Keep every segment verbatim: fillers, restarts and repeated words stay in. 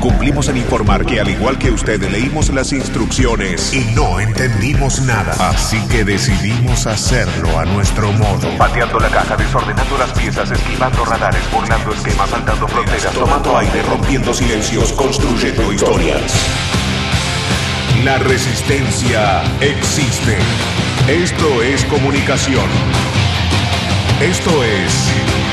Cumplimos en informar que al igual que usted leímos las instrucciones y no entendimos nada. Así que decidimos hacerlo a nuestro modo. Pateando la caja, desordenando las piezas, esquivando radares, burlando esquemas, saltando fronteras, tomando aire, rompiendo silencios, construyendo historias. La resistencia existe. Esto es comunicación. Esto es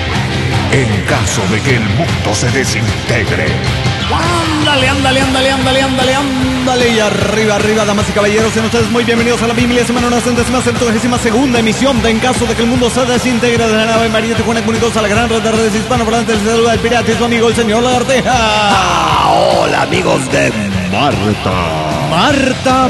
en caso de que el mundo se desintegre. Ándale, ándale, ándale, ándale, ándale, ándale. Y arriba, arriba, damas y caballeros, sean ustedes muy bienvenidos a la milésima, una centésima, centésima segunda emisión de En caso de que el mundo se desintegre, de la nave María Tijuana comunicados a la gran red de redes hispanohablantes. Les saluda el pirata y su amigo el señor Lagarteja. Ah, hola amigos de Marta. Marta,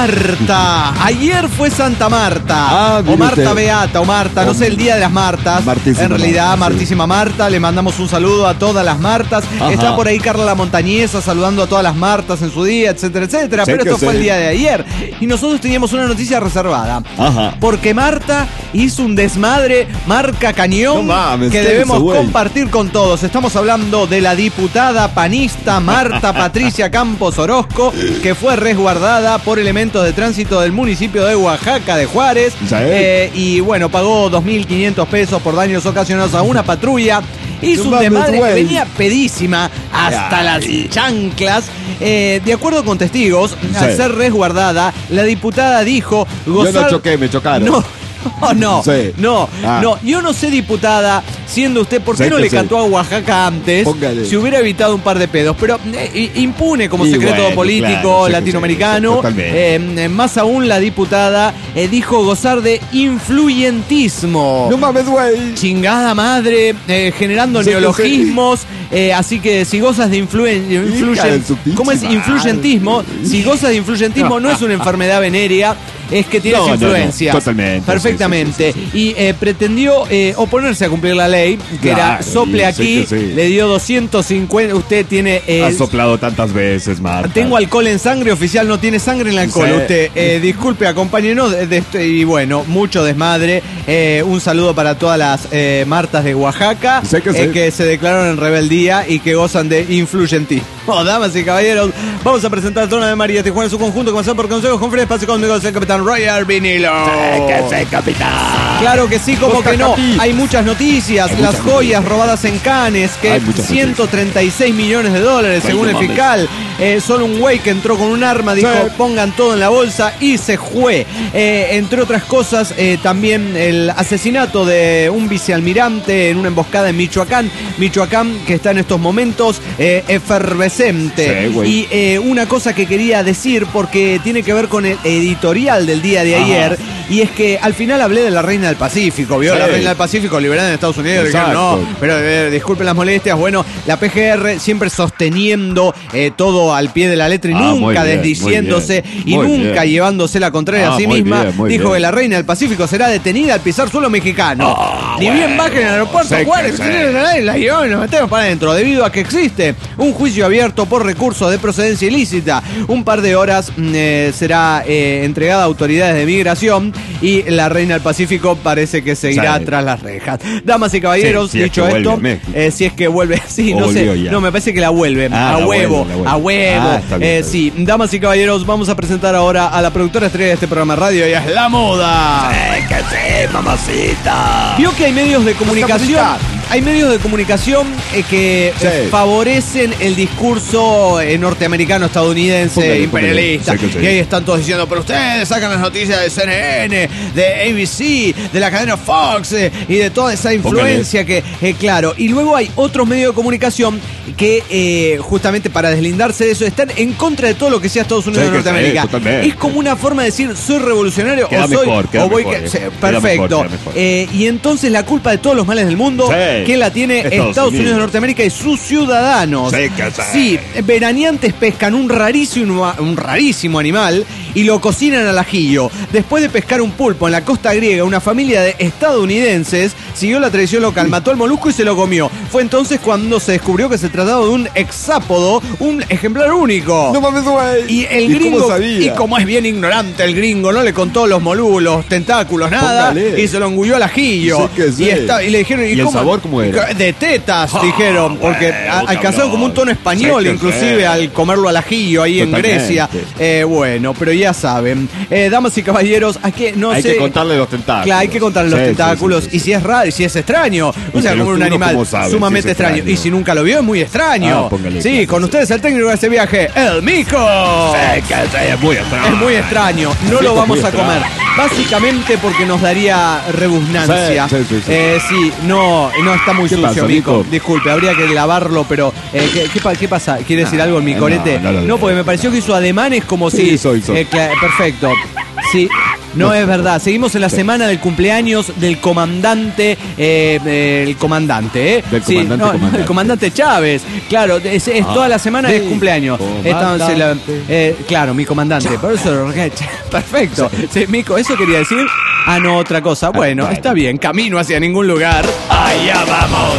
Marta. Ayer fue Santa Marta. Ah, o Marta usted. Beata, o Marta, no sé, el día de las Martas. Martísima en realidad, Marta, sí. Martísima Marta. Le mandamos un saludo a todas las Martas. Ajá. Está por ahí Carla la Montañesa saludando a todas las Martas en su día, etcétera, etcétera. Sí Pero que esto fue sí. el día de ayer. Y nosotros teníamos una noticia reservada. Ajá. Porque Marta hizo un desmadre marca cañón No mames, que ¿qué debemos hizo, güey? compartir con todos. Estamos hablando de la diputada panista Marta Patricia Campos Orozco, que fue resguardada por elementos de tránsito del municipio de Oaxaca de Juárez. Sí. Eh, y bueno, pagó dos mil quinientos pesos por daños ocasionados a una patrulla. Hizo No un mames, desmadre que güey. venía pedísima hasta Ay. las chanclas. Eh, de acuerdo con testigos, al Sí. ser resguardada, la diputada dijo Yo gozar... no choqué, me chocaron. No, no, no, Sí. no, Ah. no. Yo no sé, diputada, siendo usted, ¿por qué Sé no que le sí. cantó a Oaxaca antes? Póngale. Si hubiera evitado un par de pedos. Pero eh, impune como Y secreto bueno, político claro, sé que latinoamericano. sí, totalmente. Eh, más aún, la diputada eh, dijo gozar de influyentismo. No mames, güey. Chingada madre, eh, generando Sé que neologismos. eh, así que si gozas de influen, influyen- de su pinche ¿cómo es madre. influyentismo? Si gozas de influyentismo no es una enfermedad venérea, es que tienes No, no, no, influencias. totalmente, Perfectamente. sí, sí, sí, Y eh, pretendió eh, oponerse a cumplir la ley, que era Claro, sople y sé aquí, que sí. le dio doscientos cincuenta. Usted tiene. eh, Has soplado tantas veces, Marta. Tengo alcohol en sangre, oficial, no tiene sangre en el alcohol. Sí. Usted, eh, disculpe, acompáñenos. De, de este- y bueno, mucho desmadre. Eh, un saludo para todas las eh, Martas de Oaxaca Sé que eh, sí. que se declararon en rebeldía y que gozan de influyentismo. Oh, damas y caballeros, vamos a presentar el trono de María Tijuana en su conjunto, comenzando por consejos con Fred Espacio conmigo, el capitán Roger Vinilo. Que sé, capitán. Claro que sí, como Busca que no. capi. Hay muchas noticias. Hay Las muchas joyas robadas en Cannes, que Hay muchas ciento treinta y seis millones de dólares, Ay, según no el mames. fiscal. Eh, solo un güey que entró con un arma dijo, Sí. pongan todo en la bolsa y se fue. Eh, entre otras cosas, eh, también el asesinato de un vicealmirante en una emboscada en Michoacán. Michoacán, que está en estos momentos eh, efervescente. Sí, güey. y eh, una cosa que quería decir, porque tiene que ver con el editorial del día de Ajá. ayer, y es que al final hablé de la Reina del Pacífico, ¿vio? Sí. La Reina del Pacífico liberada en Estados Unidos. Dijeron, Exacto. no, pero eh, disculpen las molestias. Bueno, la P G R siempre sosteniendo eh, todo al pie de la letra y Ah, muy nunca bien, desdiciéndose muy bien, y muy nunca bien. llevándose la contraria Ah, a sí muy misma. bien, muy Dijo bien. que la Reina del Pacífico será detenida al pisar suelo mexicano. Ah, Ni bueno. bien bajen en el aeropuerto, Sé que Juárez, sí. la llevamos y nos metemos para adentro, debido a que existe un juicio abierto por recurso de procedencia ilícita. Un par de horas mm, eh, será eh, entregada a autoridades de migración y la Reina del Pacífico parece que seguirá Sí. tras las rejas. Damas y caballeros, Sí, si es dicho que vuelve esto, a México. eh, si es que vuelve, sí, O no sé, volvió ya. no, me parece que la vuelve, Ah, a la huevo, vuelve, la vuelve. a huevo. Ah, está bien, Eh, está sí, damas y caballeros, vamos a presentar ahora a la productora estrella de este programa de radio, y es La Moda. Eh, que sí, mamacita. Vio que hay medios de comunicación, Mamacita. hay medios de comunicación eh, que Sí. eh, favorecen el discurso eh, norteamericano, estadounidense, Póngale, imperialista. póngale. Sé que sí. Y ahí están todos diciendo, pero ustedes sacan las noticias de C N N, de A B C, de la cadena Fox eh, y de toda esa influencia que, eh, claro. Y luego hay otros medios de comunicación que eh, justamente para deslindarse de eso están en contra de todo lo que sea Estados Unidos Sí, de que sí, Norteamérica. totalmente. Es como una forma de decir, soy revolucionario Queda o soy mejor, queda o voy mejor, que- eh. sí, Queda perfecto. mejor, queda mejor. Eh, y entonces la culpa de todos los males del mundo, Sí. ¿quién la tiene? Estados, Estados Unidos. Unidos de Norteamérica y sus ciudadanos. Sí, que sí. Sí, veraneantes pescan un rarísimo, un rarísimo animal y lo cocinan al ajillo. Después de pescar un pulpo en la costa griega, una familia de estadounidenses siguió la tradición local, mató al molusco y se lo comió. Fue entonces cuando se descubrió que se trataba de un hexápodo, un ejemplar único. No mames, güey. Y el ¿Y gringo, cómo sabía? y como es bien ignorante el gringo, no le contó los moluscos, los tentáculos, nada, Póngale. y se lo engulló al ajillo. Sí que sí. Y, está- y le dijeron, ¿Y el sabor cómo era? De tetas, dijeron, porque bueno, a- alcanzaron cabrón. como un tono español, Sí que inclusive sí. al comerlo al ajillo ahí Totalmente. en Grecia. Eh, bueno, pero ya saben, eh, damas y caballeros, hay que no Hay sé. que contarle los tentáculos. Claro, hay que contarle los Sí, sí, tentáculos. sí, sí, Y si es raro, y si es extraño. O Y sea, pero como un uno animal cómo sabe sumamente si es extraño. extraño. Y si nunca lo vio, es muy extraño. Ah, póngale, sí, claro, con sí. ustedes el técnico de este viaje, el Mico. Sí, que sí, es muy extraño. Es muy extraño, no Sí, lo es vamos muy a comer. extraño. Básicamente porque nos daría rebusnancia. Sí, sí, sí, sí. Eh, sí, no, no está muy ¿Qué sucio, pasa, Mico. Mico? Disculpe, habría que lavarlo, pero eh, ¿qué, qué pa- qué pasa? ¿Quiere decir algo el Micorete? no, no lo No, digo. porque me pareció que hizo ademanes como Sí, si. hizo, hizo. eh, cla- perfecto. Sí. No, No. es verdad. Seguimos en la semana del cumpleaños del comandante, eh, eh, el comandante, ¿eh? Del Sí, comandante, no, no, comandante. el comandante Chávez. Claro, es, es Ah, toda la semana sí, de cumpleaños. Esta- se la- comandante. eh, claro, mi comandante. Por eso, perfecto. Sí, Mico, ¿eso quería decir? Ah, no, otra cosa. Bueno, bueno. está bien. Camino hacia ningún lugar. Allá vamos.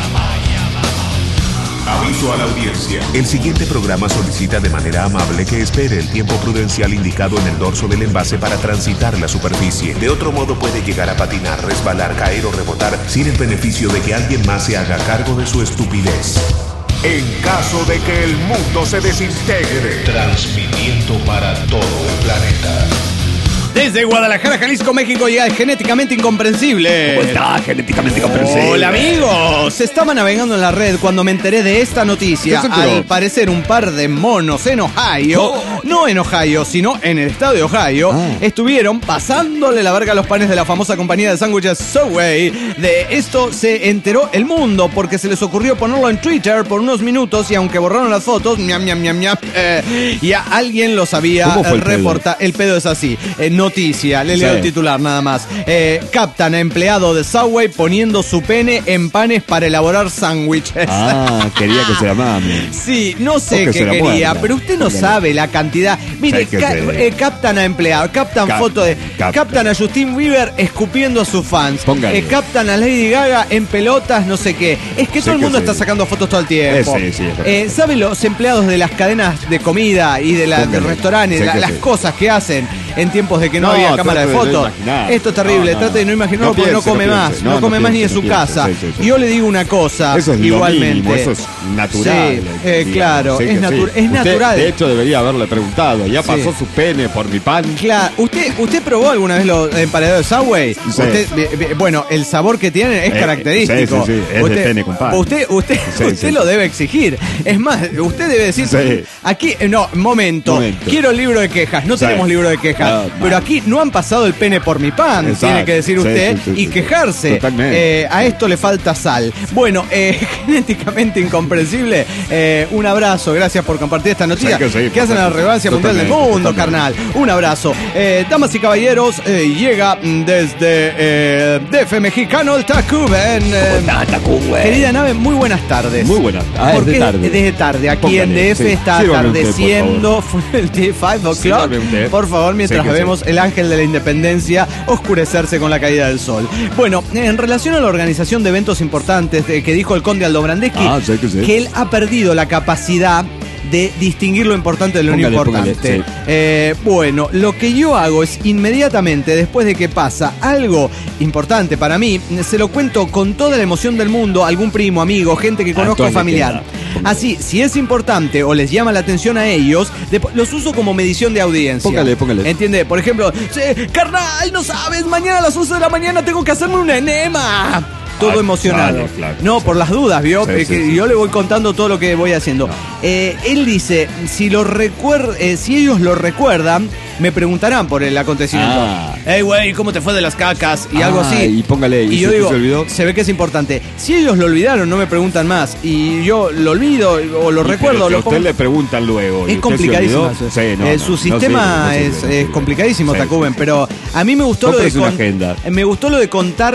Aviso a la audiencia. El siguiente programa solicita de manera amable que espere el tiempo prudencial indicado en el dorso del envase para transitar la superficie. De otro modo puede llegar a patinar, resbalar, caer o rebotar sin el beneficio de que alguien más se haga cargo de su estupidez. En caso de que el mundo se desintegre. Transmitiendo para todo el planeta. Desde Guadalajara, Jalisco, México, llega el Genéticamente Incomprensible. ¿Cómo está? Genéticamente comprensible. Hola amigos, estaba navegando en la red cuando me enteré de esta noticia. ¿Qué se enteró? Al parecer un par de monos en Ohio, Oh. no en Ohio, sino en el estado de Ohio, Ah. estuvieron pasándole la verga a los panes de la famosa compañía de sándwiches Subway. De esto se enteró el mundo porque se les ocurrió ponerlo en Twitter por unos minutos y aunque borraron las fotos, ñam, ñam, ñam, ñam, eh, ya alguien lo sabía ¿Cómo fue el pedo? reportar. El pedo es así, eh, noticia, le leo Sí. el titular nada más. Eh, captan a empleado de Subway poniendo su pene en panes para elaborar sándwiches. Ah, quería que se la mame. Sí, no sé O que qué se la quería, muerda. pero usted no Póngale. sabe la cantidad. Mire, Sí, que ca- sí. eh, captan a empleado, captan Cap- foto de. captan. Captan a Justin Bieber escupiendo a sus fans. Póngale. Eh, captan a Lady Gaga en pelotas, no sé qué. Es que Sí, todo el que mundo sí. está sacando fotos todo el tiempo. Eh, sí, sí, es verdad. Eh, ¿Saben los empleados de las cadenas de comida y de, la, de Póngale. restaurantes, Sí, la- que las sí. cosas que hacen en tiempos de que no, No, había cámara de trate de no fotos? imaginar. Esto es terrible, No, no. trate de no imaginarlo No porque no piense, come no más, piense. no, No, no come más ni en piense, su no piense. casa. Sí, sí, sí. Y yo le digo una cosa, Eso es lo igualmente. mínimo, eso es natural. Sí, eh, digamos. claro, Sí es, que natu- sí. es Usted, natural. De hecho, debería haberle preguntado. ¿Ya Sí. pasó su pene por mi pan? Claro, ¿usted, ¿usted probó alguna vez los emparedados de Subway? Sí. Usted, eh, eh, bueno, el sabor que tienen es Eh, característico. sí, sí, sí, es de usted, pene con pan. Usted, usted, Sí, usted sí, lo sí. debe exigir. Es más, usted debe decir, Sí. aquí, eh, no, momento, Momento. quiero el libro de quejas. No Sí. tenemos libro de quejas, Ah, pero mal. aquí no han pasado el pene por mi pan, Exacto. tiene que decir Sí, usted, sí, sí, y sí. quejarse. Totalmente. Eh, a esto le falta sal. Bueno, eh, genéticamente incomprensible, eh, un abrazo, gracias por compartir esta noticia Sí, que sí, que hacen a la relevancia mundial del Totalmente, mundo, totalmente. carnal. Un abrazo. Eh, damas y caballeros, eh, llega desde eh, D F mexicano el Tacuben. Eh, querida nave, muy buenas tardes. Muy buenas. Ah, es Porque de tarde. desde tarde. Aquí Póngale, en D F sí. está Sírvame un té, por atardeciendo. Fue el T cinco o'clock. Sírvame un té. Por favor, mientras Sí, que vemos sí. el ángel de la independencia oscurecerse con la caída del sol. Bueno, en relación a la organización de eventos importantes de- que dijo el conde Aldo Brandeschi, Ah, sí, que sí. que él ha perdido la capacidad de distinguir lo importante de lo Póngale, no importante. póngale, sí. Eh, bueno, lo que yo hago es inmediatamente después de que pasa algo importante para mí, se lo cuento con toda la emoción del mundo a algún primo, amigo, gente que A conozco, todos les familiar. queda. Póngale. Así, si es importante o les llama la atención a ellos, depo- los uso como medición de audiencia. Póngale, póngale. ¿Entiende? Por ejemplo, "Sí, carnal, no sabes, mañana a las once de la mañana tengo que hacerme una enema. Todo Ah, emocionado. claro, claro, no, sí. por las dudas, ¿vio? Sí, Eh, sí, que sí. yo le voy contando todo lo que voy haciendo. No. Eh, él dice, si lo recuer- eh, si ellos lo recuerdan, me preguntarán por el acontecimiento. Ah. Hey, güey, ¿cómo te fue de las cacas? Y Ah, algo así. y póngale, ¿y y si yo usted digo, se olvidó? se ve que es importante. Si ellos lo olvidaron, no me preguntan más. Y yo lo olvido o lo Y recuerdo, pero si lo a usted pongo- le preguntan luego. ¿y es usted se complicadísimo. olvidó? eso. Sí, no, Eh, no, su no sistema sirve, no sirve, es, no sirve. es complicadísimo, Sí, Tacuben, sí, sí. pero a mí me gustó lo de Cómprese una con- agenda. me gustó lo de contar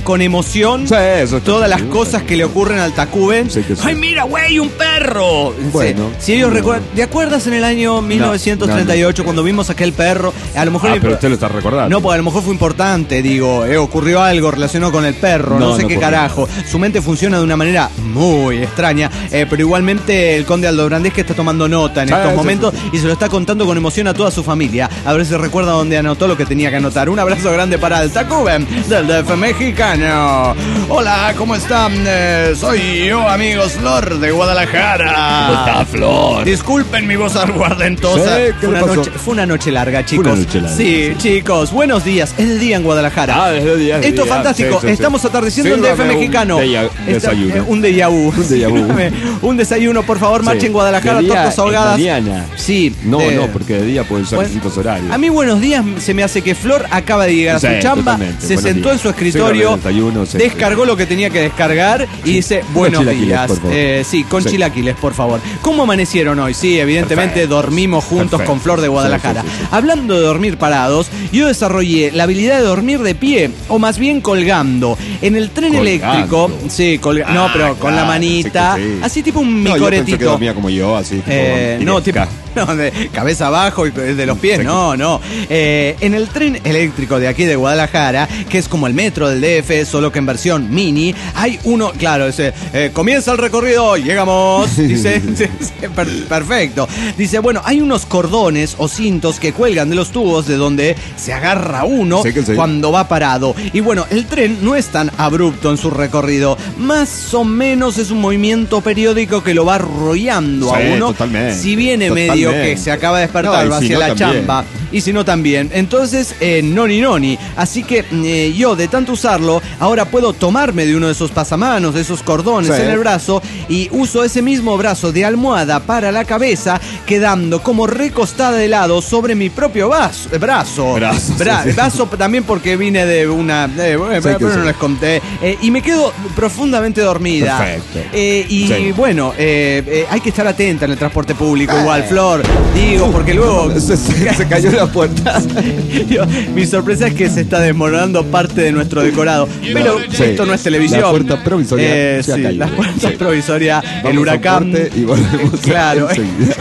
con emoción Sí, eso es todas las sí, cosas sí. que le ocurren al Tacuben. Sí que sí. ¡Ay, mira, güey, un perro! Bueno, Sí, si ellos no. recuerdan, ¿te acuerdas en el año mil novecientos treinta y ocho no, no. cuando vimos aquel perro? A lo mejor Ah, le- pero usted lo está recordando. No, porque a lo mejor fue importante, digo, eh, ocurrió algo relacionado con el perro, no, No, sé no qué ocurrió. carajo. Su mente funciona de una manera muy extraña, eh, pero igualmente el conde Aldo Brandés que está tomando nota en Sí, estos sí, momentos sí, sí. y se lo está contando con emoción a toda su familia. A ver si recuerda dónde anotó lo que tenía que anotar. Un abrazo grande para el Tacuben del D F mexicano. Hola, ¿cómo están? Eh, soy yo, amigos, Flor de Guadalajara. ¿Cómo está, Flor? Disculpen mi voz aguardentosa. Sí, ¿qué fue, le una pasó? noche, fue una noche larga, chicos. una noche larga, sí, chicos, buenos días. Es de día en Guadalajara. Ah, desde día. Esto es fantástico. Estamos atardeciendo en D F Sírvame un mexicano. deya- Esta- desayuno. eh, un déjà vu. Un déjà vu. Sírvame un desayuno, por favor. Marchen en Guadalajara, De día tortas es ahogadas. mañana. Sí. No, de- no, porque de día pueden ser Bueno, distintos horarios. A mí buenos días se me hace que Flor acaba de llegar a Sí, su chamba, totalmente. se Buenos sentó días. en su escritorio, Sírvame el desayuno, sí, descargó lo que tenía que descargar y dice buenos chilaquiles, días. por favor. Eh, sí, con Sí. chilaquiles, por favor. ¿Cómo amanecieron hoy? Sí, evidentemente Perfecto. dormimos juntos Perfecto. con Flor de Guadalajara. Sí, sí, sí, sí. Hablando de dormir parados, yo desarrollé la habilidad de dormir de pie, o más bien colgando. En el tren Colgando. eléctrico, sí, colga- no, Ah, pero con la claro, manita, sí que sí. así tipo un No, yo pensé que micoretito. dormía como yo, así. tipo Eh, no, tipo, vampiresca. no, de cabeza abajo y de los pies, Sí, no, no. Eh, en el tren eléctrico de aquí de Guadalajara, que es como el metro del D F, solo que en versión mini, hay uno, claro, dice, eh, comienza el recorrido, llegamos, dice, sí, sí, per- perfecto. Dice, bueno, hay unos cordones o cintos que cuelgan de los tubos de donde se agarra uno Sí que sí. cuando va parado. Y bueno, el tren no es tan abrupto en su recorrido, más o menos es un movimiento periódico que lo va arrollando a Sí, uno. totalmente, Si viene medio totalmente. que se acaba de despertar, No, y va si hacia no, la también. chamba, y si no también. Entonces, eh, noni noni. Así que eh, yo, de tanto usarlo, ahora puedo tomarme de uno de esos pasamanos, de esos cordones Sí. en el brazo, y uso ese mismo brazo de almohada para la cabeza, quedando como recostada de lado sobre mi propio vaso- eh, brazo. Brazo, Bra- sí, sí. Vaso también porque vine de una... eh, bueno, Sí, que pero sí. no les conté. Eh, y me quedo profundamente dormida. Perfecto. Eh, y Sí. bueno, eh, eh, hay que estar atenta en el transporte público, igual, Flor. Digo, porque luego... Se, se- se cayó la puerta. Yo, mi sorpresa es que se está desmoronando parte de nuestro decorado. Pero Sí. esto no es televisión. La puerta provisoria Eh, se ha sí, caído. la puerta Sí. provisoria, Vamos el a huracán. corte y volvemos Claro. enseguida.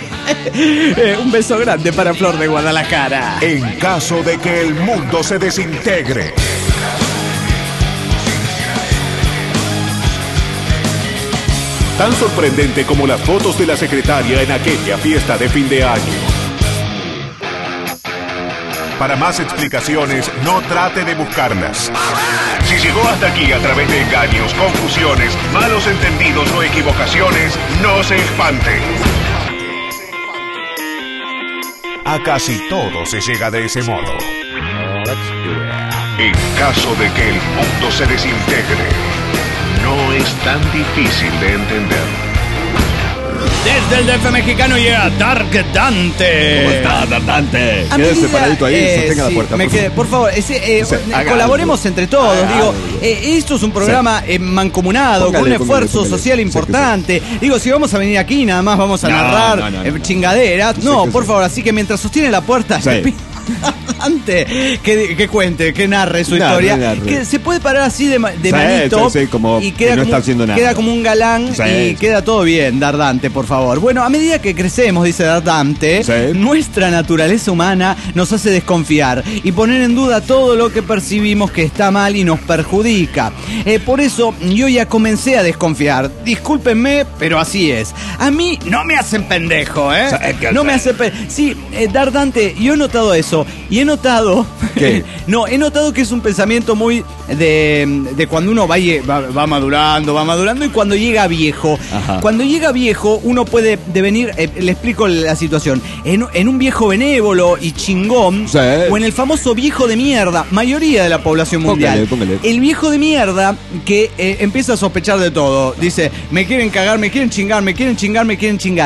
Eh, un beso grande para Flor de Guadalajara. En caso de que el mundo se desintegre. Tan sorprendente como las fotos de la secretaria en aquella fiesta de fin de año. Para más explicaciones, no trate de buscarlas. Si llegó hasta aquí a través de engaños, confusiones, malos entendidos o equivocaciones, no se espante. A casi todo se llega de ese modo. En caso de que el mundo se desintegre, no es tan difícil de entender. Desde el D F mexicano llega Dark Dante. ¿Cómo está, Dante? A Quédese medida, paradito ahí, eh, sostenga sí, la puerta. me por quedé- favor. por favor, ese, eh, Sí, haga colaboremos algo. entre todos. Haga Digo, algo. eh, esto es un programa eh, mancomunado, Póngale, con un póngale, esfuerzo póngale. social Sí que sí. importante. Digo, si vamos a venir aquí, nada más vamos a No, narrar no, no, eh, no. chingaderas. Sí No, que por sí. favor, así que mientras sostiene la puerta, Sí. le pido a Dante que, que cuente, que narre su Narre, historia. narre. Que se puede parar así de, ma- de Sí, manito sí, sí, como y que queda, no como, está haciendo nada. queda como un galán Sí, y sí. queda todo bien, Dardante, por favor. Bueno, a medida que crecemos, dice Dardante, Sí. nuestra naturaleza humana nos hace desconfiar y poner en duda todo lo que percibimos que está mal y nos perjudica. Eh, por eso yo ya comencé a desconfiar. Discúlpenme, pero así es. A mí no me hacen pendejo, ¿eh? Sí, que No sí. me hacen pendejo. Sí, eh, Dardante, yo he notado eso. Y he notado... ¿Qué? no, he notado que es un pensamiento muy de, de cuando uno va, y- va, va madurando, va madurando y cuando llega viejo. Ajá. Cuando llega viejo, uno puede devenir, eh, le explico la situación, en, en un viejo benévolo y chingón, Sí. o en el famoso viejo de mierda, mayoría de la población mundial. Póngale, póngale. El viejo de mierda que eh, empieza a sospechar de todo. Dice, me quieren cagar, me quieren chingar, me quieren chingar, me quieren chingar.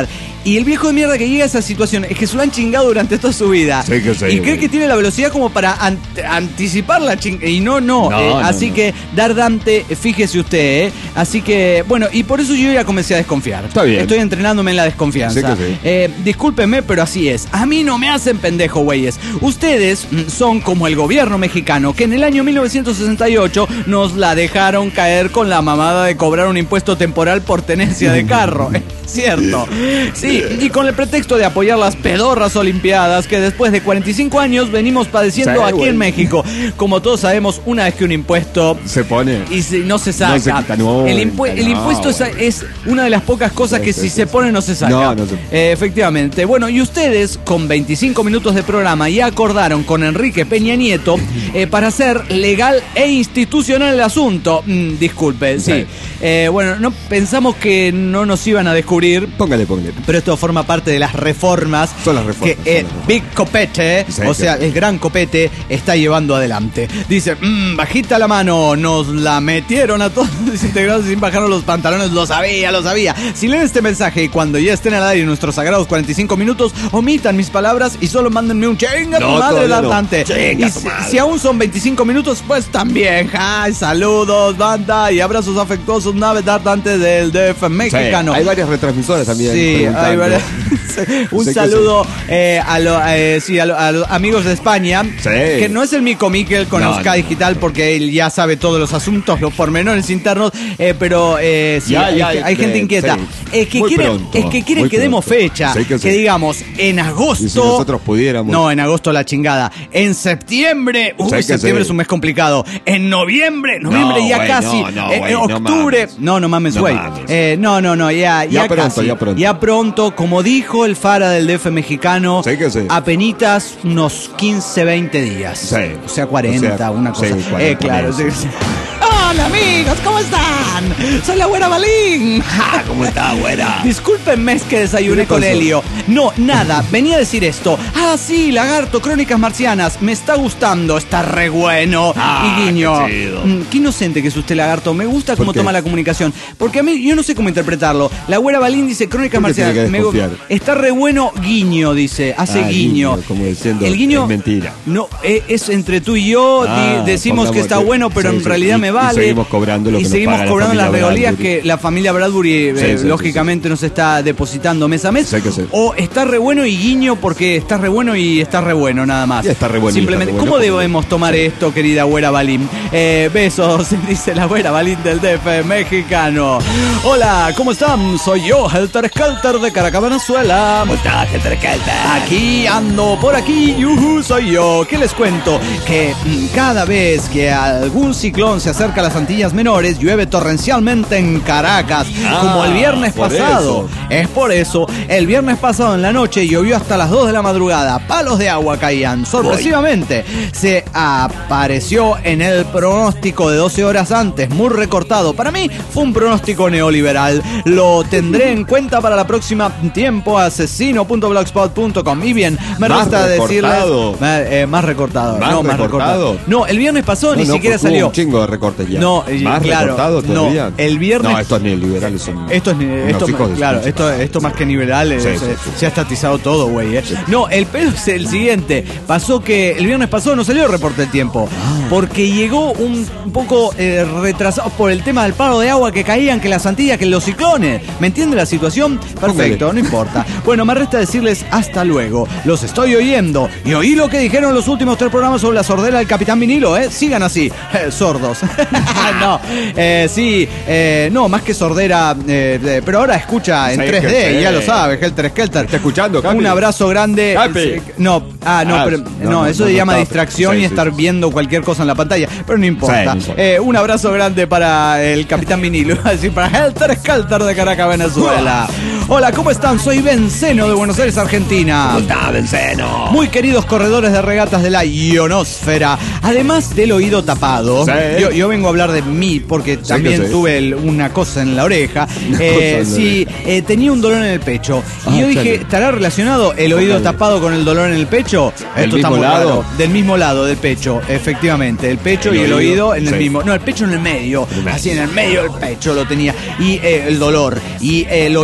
Y el viejo de mierda que llega a esa situación es que se lo han chingado durante toda su vida. Sí que sí, y cree güey. que tiene la velocidad como para an- anticipar la chingada. Y no, no. No, eh, no, así no. que, Dardante, fíjese usted, ¿eh? Así que, bueno, y por eso yo ya comencé a desconfiar. Está bien. Estoy entrenándome en la desconfianza. Sí que sí. Eh, discúlpenme, pero así es. A mí no me hacen pendejo, güeyes. Ustedes mm, son como el gobierno mexicano, que en el año mil novecientos sesenta y ocho nos la dejaron caer con la mamada de cobrar un impuesto temporal por tenencia de carro. Cierto. Sí, y con el pretexto de apoyar las pedorras olimpiadas que después de cuarenta y cinco años venimos padeciendo Sí, aquí güey. en México. Como todos sabemos, una vez que un impuesto Se pone. y si no se saca. No se quita, no, el, impue- el no, impuesto es, güey. es una de las pocas cosas Sí, que sí, si sí, se sí. pone no se saca. No, no se- Eh, efectivamente. Bueno, y ustedes con veinticinco minutos de programa ya acordaron con Enrique Peña Nieto eh, para hacer legal e institucional el asunto. Mm, disculpe, sí. Sí. Eh, bueno, no pensamos que no nos iban a descubrir. Póngale, póngale. Pero esto forma parte de las reformas Son las reformas, que son el las reformas. Big Copete, Sí, o sí. sea, el gran Copete, está llevando adelante. Dice, mmm, bajita la mano, nos la metieron a todos los integrados sin bajar los pantalones, lo sabía, lo sabía. Si leen este mensaje y cuando ya estén al aire nuestros sagrados cuarenta y cinco minutos, omitan mis palabras y solo mándenme un chinga tu No, madre todavía no. Dardante. Chinga Y tu si, madre. si aún son veinticinco minutos, pues también. Ay, saludos, banda, y abrazos afectuosos, nave Dardante del D F mexicano. Sí, hay varias retransmisoras también. Sí, preguntando. hay varias. Un Sé que saludo eh, a, lo- eh, sí, a, lo- a los amigos de España. Sí. Que no es el Mico Miquel con No, Oscar no, Digital, no. porque él ya sabe todos los asuntos, los pormenores internos. eh, pero eh, sí, Ya, hay, ya, hay eh, gente inquieta. sí. Es que Muy quieren, pronto, es que, quieren muy que demos pronto. fecha. Sí, que que sí. digamos, en agosto. Y si nosotros pudiéramos. No, en agosto la chingada. En septiembre. Uy, Sí que septiembre sí. es un mes complicado. En noviembre. Noviembre No, ya güey, casi. no, no, Eh, güey, en no octubre. mames. No, no mames, No güey. mames. Eh, no, no, no, ya, ya, Ya pronto, casi. ya pronto. Ya pronto, como dijo el Fara del D F mexicano, Sí que sí. apenitas unos quince, veinte días. Sí. O sea, cuarenta, O sea, una cosa. sí, cuarenta eh, claro, sí, meses. sí. Hola amigos, ¿cómo están? Soy la güera Balín. Ah, ¿cómo está, güera? Discúlpenme, es que desayuné ¿Qué con pasó? Helio. No, nada, venía a decir esto. Ah, sí, Lagarto, Crónicas Marcianas. Me está gustando, está re bueno. Ah, y guiño. qué chido. Mm, Qué inocente que es usted, Lagarto. Me gusta cómo qué? toma la comunicación. Porque a mí, yo no sé cómo interpretarlo. La güera Balín dice Crónicas ¿Por qué tiene Marcianas. que Me- desconfiar? está re bueno, guiño, dice. Hace Ah, guiño. guiño, como diciendo, El guiño. es mentira. No, eh, es entre tú y yo. di- Ah, decimos que pongamos está que- bueno, pero sí, en sí, realidad y- me y vale. seguimos cobrando lo Y que nos seguimos paga la cobrando las familia regalías Bradbury. que la familia Bradbury, eh, Sí, sí, sí, lógicamente, nos está depositando mes a mes. Sí que sí. O está re bueno y guiño porque está re bueno y está re bueno, nada más. Y está re bueno y Simplemente, está re ¿cómo bueno. debemos tomar esto, querida güera Balín? Eh, besos, dice la güera Balín del D F mexicano. Hola, ¿cómo están? Soy yo, Helter Skelter de Caracas, Venezuela. ¿Cómo está, Helter Skelter? Aquí ando, por aquí, yuhu, soy yo. ¿Qué les cuento? Que mm, cada vez que algún ciclón se acerca a las Antillas Menores, llueve torrencialmente en Caracas, Ah, como el viernes por pasado. eso. Es por eso, el viernes pasado en la noche llovió hasta las dos de la madrugada. Palos de agua caían. Sorpresivamente, se apareció en el pronóstico de doce horas antes, muy recortado. Para mí fue un pronóstico neoliberal. Lo tendré en cuenta para la próxima tiempo, asesino punto blogspot punto com. Y bien, me Más resta recortado. decirles... Más, eh, más recortado. ¿Más no, más recortado? recortado. No, el viernes pasó, No, ni no, siquiera porque hubo salió. un chingo de recortes ya. No, eh, ¿Más claro, recortado no, todavía? el viernes- No, estos neoliberales son. Esto es, unos esto, hijos de claro, su esto, madre. esto más que nivelar, eh, Sí, se, sí, sí. se ha estatizado todo, güey. eh. No, el pedo es el siguiente. Pasó que el viernes pasado no salió el reporte del tiempo. Ah. Porque llegó un, un poco eh, retrasado por el tema del paro de agua que caían, que las Antillas, que los ciclones. ¿Me entiende la situación? Perfecto, Póngale. no importa. Bueno, me resta decirles hasta luego. Los estoy oyendo. Y oí lo que dijeron los últimos tres programas sobre la sordera del Capitán Vinilo, ¿eh? Sigan así, eh, sordos. no, eh, sí, eh, no, más que sordera, eh, de- pero ahora escucha en Sí, tres D, que sí. ya lo sabe, Helter Skelter. ¿Está escuchando, Capi? Un abrazo grande. Capi. Eh, No, ah, no, Ah, pero, no, no, no, eso no, se no llama estaba- distracción sí, y sí, estar sí. viendo cualquier cosa en la pantalla, pero no importa. Sí, no importa. Eh, un abrazo grande para el Capitán Vinilo, así para Helter Skelter de Caracas, Venezuela. Hola, ¿cómo están? Soy Benceno de Buenos Aires, Argentina. ¿Cómo está, Benceno? Muy queridos corredores de regatas de la ionosfera, además del oído tapado, Sí. yo, yo vengo a hablar de mí porque también que sí. tuve el- una cosa en la oreja. Una Eh, cosa en la sí, eh, tenía un dolor en el pecho. Ah, y yo dije, chale. ¿estará relacionado el oído Ojalá. tapado con el dolor en el pecho? ¿Del Esto está mismo muy lado? raro. Del mismo lado del pecho, efectivamente. El pecho El y el oído, oído en el sí. mismo. No, el pecho en el medio. En el medio. Así en el medio del pecho lo tenía. Y eh, el dolor. Y eh, el oído tapado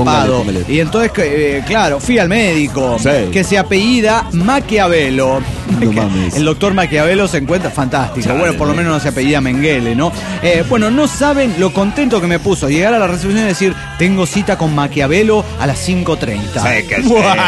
tapado. Póngale, póngale. Y entonces, eh, claro, fui al médico, Sí. que se apellida Maquiavelo. No mames. El doctor Maquiavelo se encuentra fantástico. Chale. Bueno, por lo menos no se apellida Mengele, ¿no? Eh, bueno, no saben lo contento que me puso llegar a la recepción y decir, tengo cita con Maquiavelo a las cinco treinta. Sí, que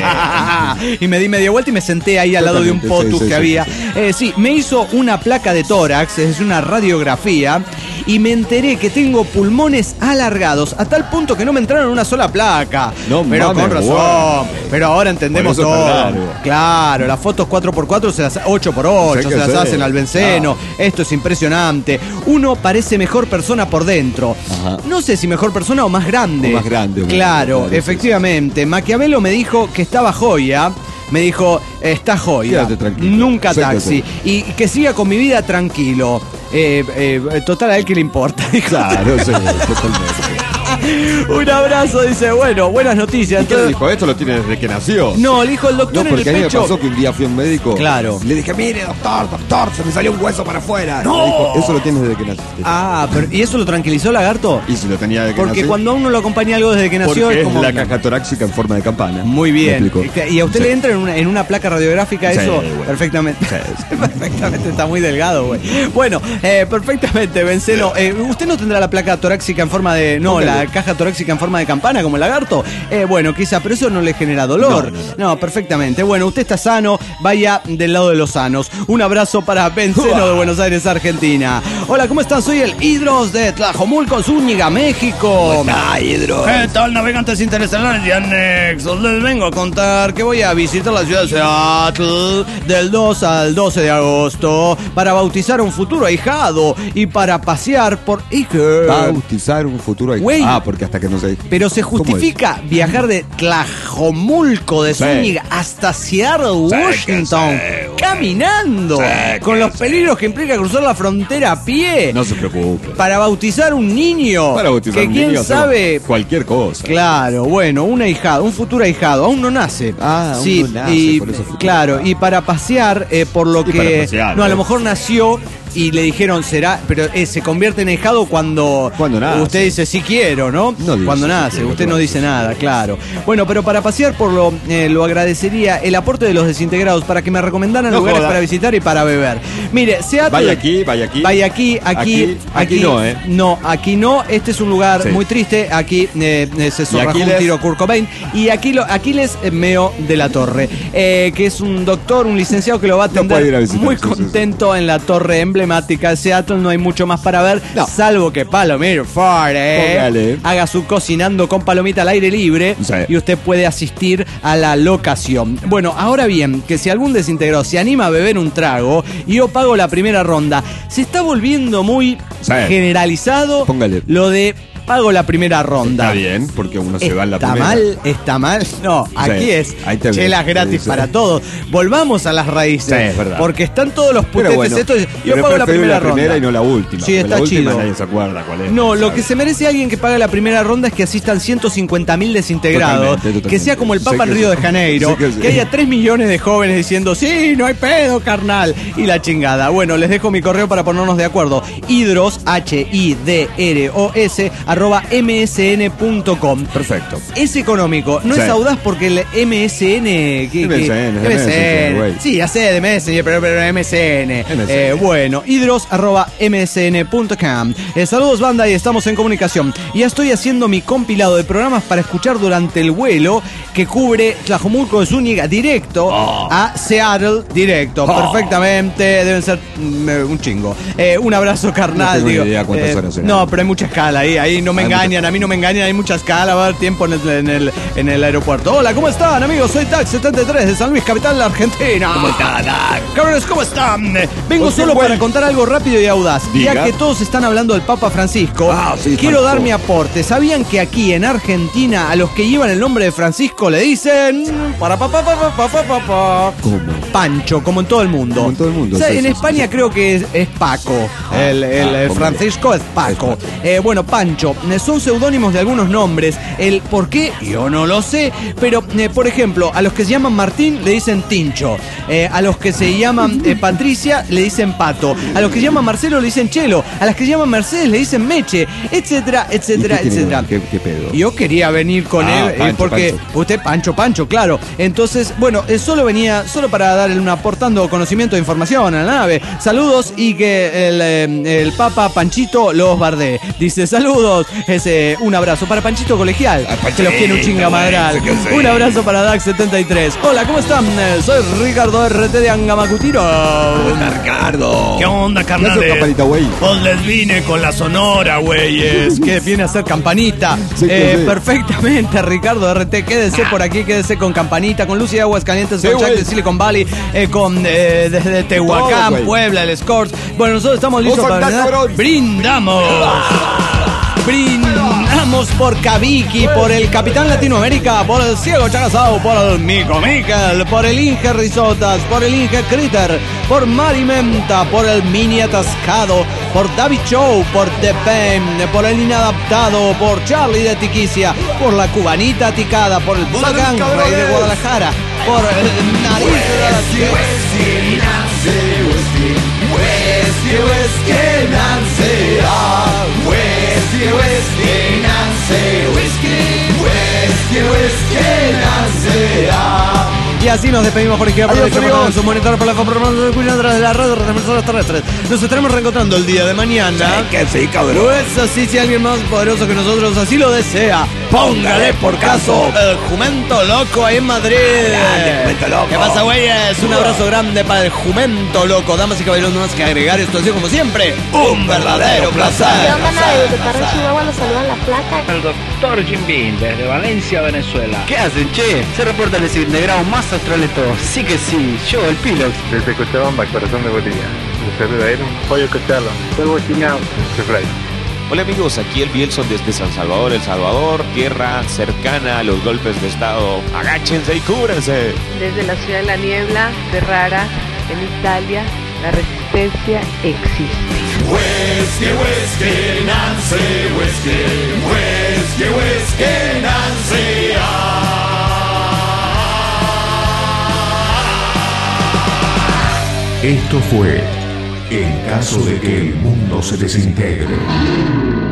sí. Y me di media vuelta y me senté ahí al lado de un Totalmente, potus sí, sí, que sí, había. sí. Eh, sí, me hizo una placa de tórax, es decir, una radiografía, y me enteré que tengo pulmones alargados a tal punto que no me entraron en una sola placa. No pero mames, con razón. guau. Pero ahora entendemos Por eso todo. es tan largo. Claro, las fotos cuatro por cuatro se las ocho por ocho Sí se que las sí. hacen al benceno. Esto es impresionante. Uno parece mejor persona por dentro. Ajá. No sé si mejor persona o más grande. O más grande, Claro, claro, sí, efectivamente. Maquiavelo me dijo que estaba joya. Me dijo, está joya. Quédate tranquilo. Nunca Sí que taxi. sí. Y que siga con mi vida tranquilo. Eh, eh, total, a él que le importa. Dijo. Claro, sí, totalmente. Un abrazo, dice, bueno, buenas noticias. ¿Y qué le Entonces- dijo? Esto lo tiene desde que nació. No, le dijo el doctor No, en porque a el mí me pecho. pasó que un día fui a un médico. Claro. Le dije, mire, doctor, doctor, se me salió un hueso para afuera. ¡No! Y me dijo, eso lo tienes desde que naciste. Ah, pero ¿y eso lo tranquilizó, Lagarto? Y si lo tenía desde que Porque nací. cuando a uno lo acompaña algo desde que nació Porque es como... es la caja torácica en forma de campana. Muy bien. ¿Me explico? ¿Y a usted Sí. le entra en una, en una placa radiográfica Sí, eso? güey. Perfectamente. Sí, sí. Perfectamente, está muy delgado, güey. Bueno, eh, perfectamente, Benceno. Eh, ¿Usted no tendrá la placa torácica en forma de... No, Póngale. la caja torácica en forma de campana como el lagarto? Eh, bueno, quizá, pero eso no le genera dolor. No, no, No, perfectamente. Bueno, usted está sano, vaya del lado de los sanos. Un abrazo para Benceno de Buenos Aires, Argentina. Hola, ¿cómo están? Soy el Hidros de Tlajomulco, Zúñiga, México. Ay, Hidros. ¿Qué tal, navegantes interestelares y anexos? Les vengo a contar que voy a visitar la ciudad de Seattle del dos al doce de agosto para bautizar a un futuro ahijado y para pasear por Iker. Bautizar un futuro ahí. Güey. Ah, porque hasta que no sé. Pero se ¿Cómo es? justifica viajar de Tlajomulco de Sí. Zúñiga hasta Seattle, Sí, que Washington, sí, güey. caminando, Sí, con que los sí. peligros que implica cruzar la frontera a pie. No se preocupe. Para bautizar un niño. Para bautizar que un quién niño hacemos sabe. cualquier cosa. Claro, bueno, un ahijado, un futuro ahijado, aún no nace. Ah, aún sí, no nace, y, por eso futuro claro, ahijado. y para pasear, eh, por lo Y que. para pasear, no, a ¿eh? lo mejor nació y le dijeron será, pero eh, se convierte en ahijado cuando. Cuando nace. Usted dice sí quiero, ¿no? No dice cuando sí nace, quiero, usted no claro. dice nada, claro. Bueno, pero para pasear por lo, eh, lo agradecería el aporte de los desintegrados para que me recomendaran No lugares joda. para visitar y para beber. Mire, Seattle. Vaya aquí, vaya aquí. Vaya aquí, aquí, Aquí, aquí no, ¿eh? No, aquí no. Este es un lugar Sí. muy triste. Aquí eh, eh, se zorrajó un Aquiles? tiro Kurt Cobain. Y aquí lo, Aquiles eh, Meo de la Torre, eh, que es un doctor, un licenciado que lo va a No puede ir atender a visitar, muy sí, sí, sí. contento en la torre emblemática de Seattle. No hay mucho más para ver, No. salvo que Palomino Ford eh, Póngale. haga su cocinando con palomita al aire libre Sí. y usted puede asistir a la locación. Bueno, ahora bien, que si algún desintegrado se anima a beber un trago y yo pago la primera ronda, se está volviendo muy Sí. generalizado Póngale. lo de pago la primera ronda. Está bien, porque uno se va en la ¿Está primera. mal? ¿Está mal? No, aquí es ahí te chelas ves. gratis Sí, sí. para todos. Volvamos a las raíces. Sí, es verdad. Porque están todos los Pero putetes bueno, estos. Yo pero pago la prefiero primera, la primera ronda. y no la última. Sí, porque está la última chido. nadie se acuerda cuál es. No, lo ¿sabes? que se merece alguien que pague la primera ronda es que asistan ciento cincuenta mil desintegrados. Totalmente, totalmente. Que sea como el Papa Sé en que Río sí. de Janeiro. Sé que Que, sí. haya tres millones de jóvenes diciendo, sí, no hay pedo, carnal. Y la chingada. Bueno, les dejo mi correo para ponernos de acuerdo. Hidros, H I D R O S, arroba M S N punto com. Perfecto. Es económico, no Sí. es audaz porque el M S N. ¿qué- M S N, qué? M S N, güey. Sí, ya sé de Messenger, pero, pero M S N. M S N. Eh, bueno, hidros arroba M S N punto com. Eh, saludos, banda, y estamos en comunicación. Y ya estoy haciendo mi compilado de programas para escuchar durante el vuelo que cubre Tlajomulco de Zúñiga directo Oh. a Seattle directo. Oh. Perfectamente, deben ser mm, un chingo. Eh, un abrazo carnal, No tengo ni digo. idea cuántas Eh, horas serán. no, pero hay mucha escala ahí, ahí no me Hay engañan, mucha- a mí no me engañan, hay mucha escala, va a haber tiempo en el, en el, en el aeropuerto. Hola, ¿cómo están, amigos? Soy Tax setenta y tres de San Luis, capital de la Argentina. ¿Cómo están? Cabrones, ¿cómo están? Vengo Pues qué solo bueno. para contar algo rápido y audaz. Diga. Ya que todos están hablando del Papa Francisco, Ah, sí, quiero Francisco. dar mi aporte. ¿Sabían que aquí en Argentina a los que llevan el nombre de Francisco le dicen para pa pa pa pa pa pa pa pa? ¿Cómo? Pancho, como en todo el mundo. Como en todo el mundo, O sea, sí, en sí, España sí. creo que es, es Paco. El, el, ah, el póngale. Francisco es Paco. Es Paco. Eh, bueno, Pancho. ejemplo, eh, son seudónimos de algunos nombres. El por qué, yo no lo sé, pero, eh, por ejemplo, a los que se llaman Martín le dicen Tincho. Eh, a los que se llaman eh, Patricia le dicen Pato. A los que se llaman Marcelo le dicen Chelo. A las que se llaman Mercedes le dicen Meche, etcétera, etcétera, ¿Y qué tiene? etcétera. ¿Qué, qué pedo? Yo quería venir con Ah, él eh, Pancho, porque Pancho. usted Pancho Pancho, claro. Entonces, bueno, eh, solo venía solo para darle un aportando conocimiento e información a la nave. Saludos y que el, eh, el Papa Panchito los bardee. Dice saludos, ese un abrazo para Panchito colegial. Se los quiere un chingamadral. Un abrazo para Dax setenta y tres. Hola, ¿cómo están? Eh, Soy Ricardo R T de Angamacutiro. Ricardo. ¿Qué onda, ¿Qué hace carnales? campanita, güey? Pues les vine con la sonora, güeyes. Que viene a ser campanita. Sí, Eh, sí. perfectamente, Ricardo R T. Quédese por aquí, quédese con campanita, con Lucy de Aguascalientes, Sí, con Jack güey. de Silicon Valley, eh, con eh, desde Tehuacán, güey. Puebla, el Scores. Bueno, nosotros estamos listos Vos para andás, brindar. cabrón. Brindamos. Brindamos por Kabiki, por el Capitán Latinoamérica, por el Ciego Chagasao, por el Mico Miquel, por el Inge Risotas, por el Inge Critter, por Mari Menta, por el Mini Atascado, por David Show, por The Pen, por el Inadaptado, por Charlie de Tiquicia, por la Cubanita Ticada, por el Zacán Rey de Guadalajara, por el Nariz de la Tierra. Y así nos despedimos por izquierda, por Adiós, derecha, por amigos. su monitor, por la compra, por la escucha de la radio, retransmisoras terrestres. Nos estaremos reencontrando el día de mañana. Que sí, cabrón. Pues así, si alguien más poderoso que nosotros así lo desea, póngale por caso el Jumento Loco ahí en Madrid. Grande, Jumento Loco. ¿Qué pasa, güeyes? Un abrazo grande para el Jumento Loco. Damas y caballeros, no más que agregar esto así como siempre. Un verdadero placer. ¿Qué onda, nave? De Tarra, Chihuahua, los saludan la placa. El doctor Jim Beam desde Valencia, Venezuela. ¿Qué hacen, che? Se reporta el desintegrado más astral de todos. Sí que sí, yo, el Pilox. Desde Cochabamba, corazón de botella. Les saluda él, pollo cochalo. Polvo chiñao. Chefray. Hola amigos, aquí el Bielson desde San Salvador, El Salvador, tierra cercana a los golpes de estado. Agáchense y cúbranse. Desde la ciudad de la niebla, Ferrara, en Italia, la resistencia existe. Whisky, whisky, Nancy, whisky, whisky, whisky, Nancy. Esto fue En caso de que el mundo se desintegre.